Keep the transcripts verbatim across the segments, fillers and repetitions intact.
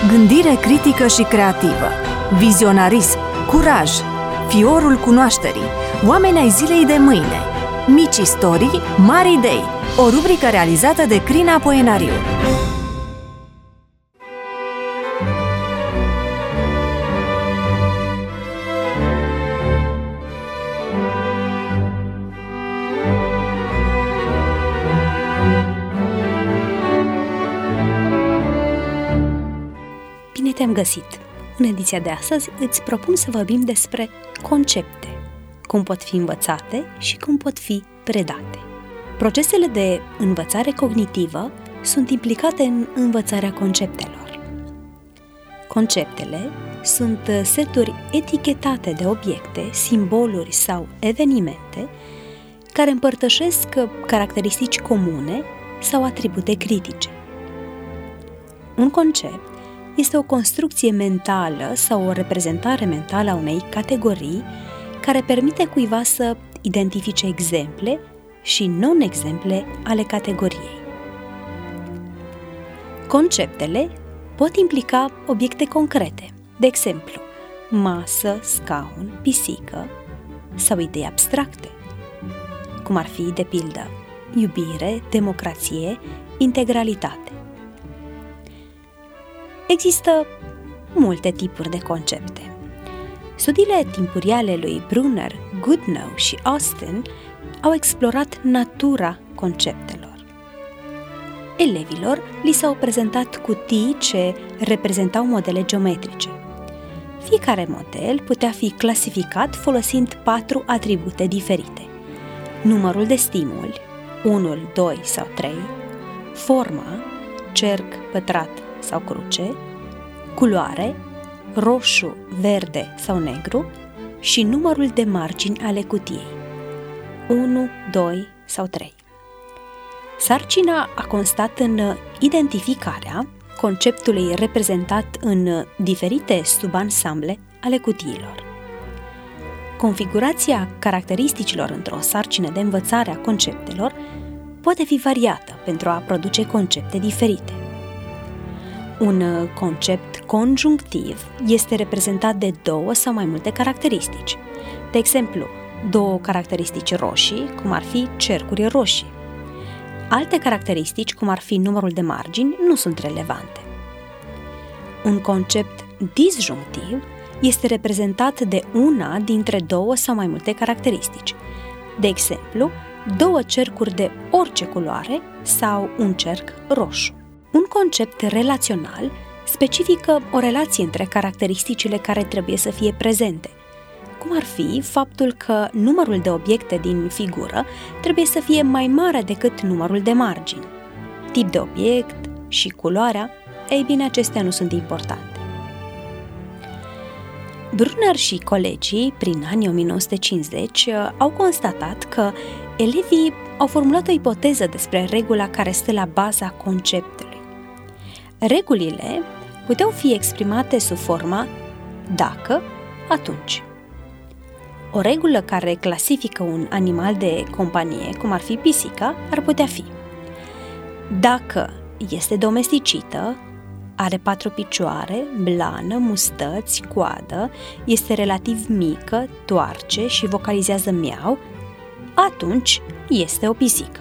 Gândire critică și creativă, vizionarism, curaj, fiorul cunoașterii, oameni ai zilei de mâine, mici istorii, mari idei, o rubrică realizată de Crina Poenariu. Bine te-am găsit! În ediția de astăzi îți propun să vorbim despre concepte, cum pot fi învățate și cum pot fi predate. Procesele de învățare cognitivă sunt implicate în învățarea conceptelor. Conceptele sunt seturi etichetate de obiecte, simboluri sau evenimente care împărtășesc caracteristici comune sau atribute critice. Un concept este o construcție mentală sau o reprezentare mentală a unei categorii care permite cuiva să identifice exemple și non-exemple ale categoriei. Conceptele pot implica obiecte concrete, de exemplu, masă, scaun, pisică, sau idei abstracte, cum ar fi, de pildă, iubire, democrație, integralitate. Există multe tipuri de concepte. Studiile timpurii ale lui Brunner, Goodnow și Austin au explorat natura conceptelor. Elevilor li s-au prezentat cutii ce reprezentau modele geometrice. Fiecare model putea fi clasificat folosind patru atribute diferite: numărul de stimuli, unu, doi sau trei, forma, cerc, pătrat sau cruce, culoare, roșu, verde sau negru și numărul de margini ale cutiei, unu, doi sau trei. Sarcina a constat în identificarea conceptului reprezentat în diferite subansamble ale cutiilor. Configurația caracteristicilor într-o sarcină de învățare a conceptelor poate fi variată pentru a produce concepte diferite. Un concept conjunctiv este reprezentat de două sau mai multe caracteristici. De exemplu, două caracteristici roșii, cum ar fi cercuri roșii. Alte caracteristici, cum ar fi numărul de margini, nu sunt relevante. Un concept disjunctiv este reprezentat de una dintre două sau mai multe caracteristici. De exemplu, două cercuri de orice culoare sau un cerc roșu. Un concept relațional specifică o relație între caracteristicile care trebuie să fie prezente, cum ar fi faptul că numărul de obiecte din figură trebuie să fie mai mare decât numărul de margini. Tip de obiect și culoarea, ei bine, acestea nu sunt importante. Brunner și colegii, prin anii o mie nouă sute cincizeci, au constatat că elevii au formulat o ipoteză despre regula care stă la baza conceptului. Regulile puteau fi exprimate sub forma dacă, atunci. O regulă care clasifică un animal de companie, cum ar fi pisica, ar putea fi: dacă este domesticită, are patru picioare, blană, mustăți, coadă, este relativ mică, toarce și vocalizează miau, atunci este o pisică.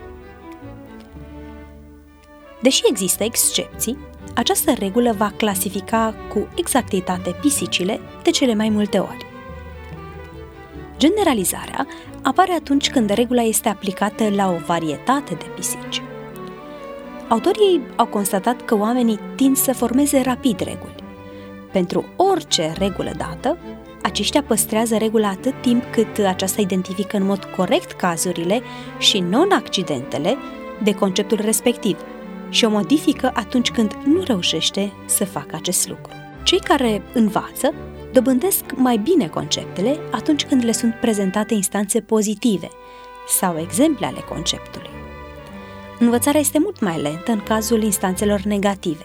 Deși există excepții, această regulă va clasifica cu exactitate pisicile de cele mai multe ori. Generalizarea apare atunci când regula este aplicată la o varietate de pisici. Autorii au constatat că oamenii tind să formeze rapid reguli. Pentru orice regulă dată, aceștia păstrează regula atât timp cât aceasta identifică în mod corect cazurile și non-accidentele de conceptul respectiv și o modifică atunci când nu reușește să facă acest lucru. Cei care învață dobândesc mai bine conceptele atunci când le sunt prezentate instanțe pozitive sau exemple ale conceptului. Învățarea este mult mai lentă în cazul instanțelor negative.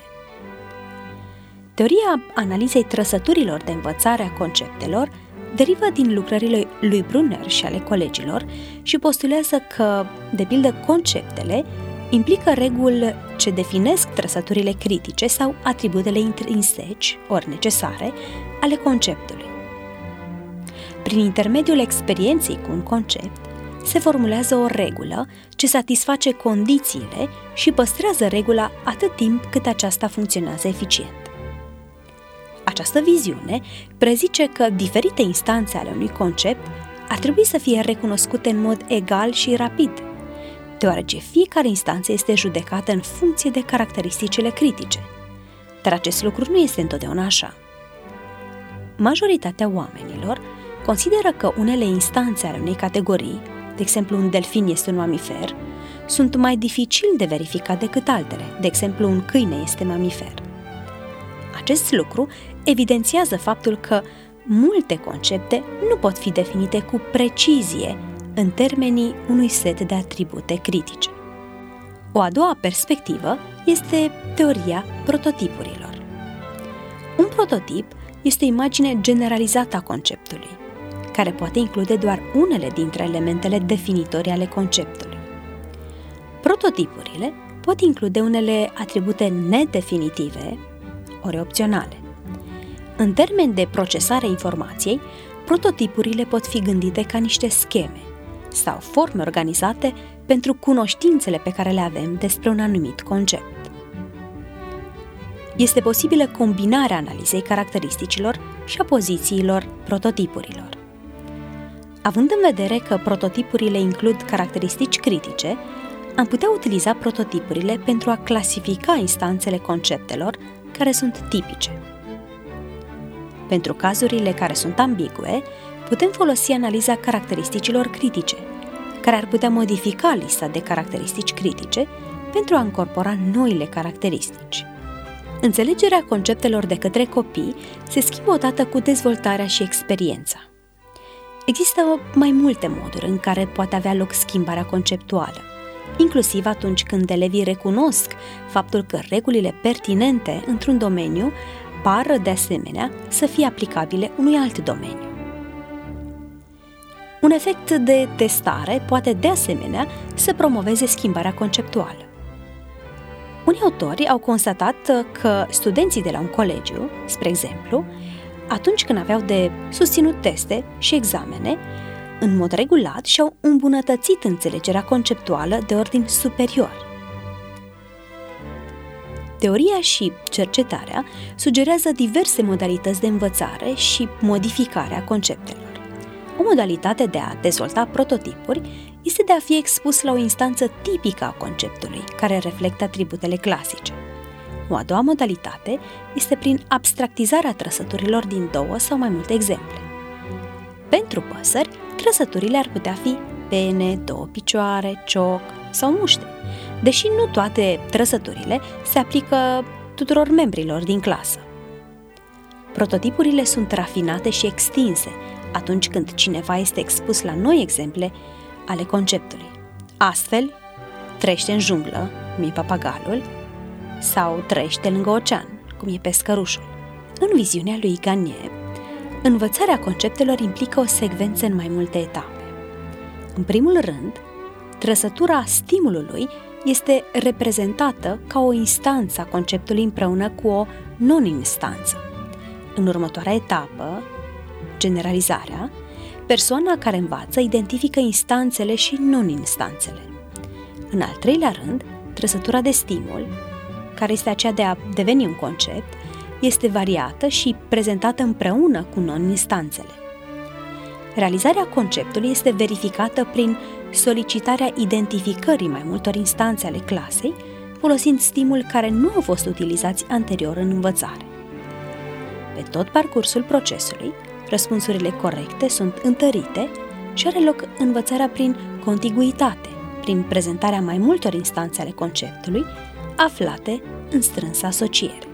Teoria analizei trăsăturilor de învățare a conceptelor derivă din lucrările lui Brunner și ale colegilor și postulează că, de pildă, conceptele implică reguli ce definesc trăsăturile critice sau atributele intrinseci, ori necesare, ale conceptului. Prin intermediul experienței cu un concept, se formulează o regulă ce satisface condițiile și păstrează regula atât timp cât aceasta funcționează eficient. Această viziune prezice că diferite instanțe ale unui concept ar trebui să fie recunoscute în mod egal și rapid, deoarece fiecare instanță este judecată în funcție de caracteristicile critice. Dar acest lucru nu este întotdeauna așa. Majoritatea oamenilor consideră că unele instanțe ale unei categorii, de exemplu un delfin este un mamifer, sunt mai dificil de verificat decât altele, de exemplu un câine este mamifer. Acest lucru evidențiază faptul că multe concepte nu pot fi definite cu precizie în termenii unui set de atribute critice. O a doua perspectivă este teoria prototipurilor. Un prototip este o imagine generalizată a conceptului, care poate include doar unele dintre elementele definitorii ale conceptului. Prototipurile pot include unele atribute nedefinitive, ori opționale. În termeni de procesare a informației, prototipurile pot fi gândite ca niște scheme sau forme organizate pentru cunoștințele pe care le avem despre un anumit concept. Este posibilă combinarea analizei caracteristicilor și a pozițiilor prototipurilor. Având în vedere că prototipurile includ caracteristici critice, am putea utiliza prototipurile pentru a clasifica instanțele conceptelor care sunt tipice. Pentru cazurile care sunt ambigue, putem folosi analiza caracteristicilor critice, care ar putea modifica lista de caracteristici critice pentru a încorpora noile caracteristici. Înțelegerea conceptelor de către copii se schimbă odată cu dezvoltarea și experiența. Există mai multe moduri în care poate avea loc schimbarea conceptuală, inclusiv atunci când elevii recunosc faptul că regulile pertinente într-un domeniu par, de asemenea, să fie aplicabile unui alt domeniu. Un efect de testare poate, de asemenea, să promoveze schimbarea conceptuală. Unii autori au constatat că studenții de la un colegiu, spre exemplu, atunci când aveau de susținut teste și examene, în mod regulat și-au îmbunătățit înțelegerea conceptuală de ordin superior. Teoria și cercetarea sugerează diverse modalități de învățare și modificare a conceptelor. O modalitate de a dezvolta prototipuri este de a fi expus la o instanță tipică a conceptului, care reflectă atributele clasice. O a doua modalitate este prin abstractizarea trăsăturilor din două sau mai multe exemple. Pentru păsări, trăsăturile ar putea fi pene, două picioare, cioc sau muște, deși nu toate trăsăturile se aplică tuturor membrilor din clasă. Prototipurile sunt rafinate și extinse atunci când cineva este expus la noi exemple ale conceptului. Astfel, trăiește în junglă, cum e papagalul, sau trăiește lângă ocean, cum e pescărușul. În viziunea lui Gagne, învățarea conceptelor implică o secvență în mai multe etape. În primul rând, trăsătura stimulului este reprezentată ca o instanță a conceptului împreună cu o non-instanță. În următoarea etapă, generalizarea, persoana care învață identifică instanțele și non-instanțele. În al treilea rând, trăsătura de stimul, care este aceea de a deveni un concept, este variată și prezentată împreună cu non-instanțele. Realizarea conceptului este verificată prin solicitarea identificării mai multor instanțe ale clasei, folosind stimuli care nu au fost utilizați anterior în învățare. Pe tot parcursul procesului, răspunsurile corecte sunt întărite și are loc învățarea prin contiguitate, prin prezentarea mai multor instanțe ale conceptului, aflate în strânsă asociere.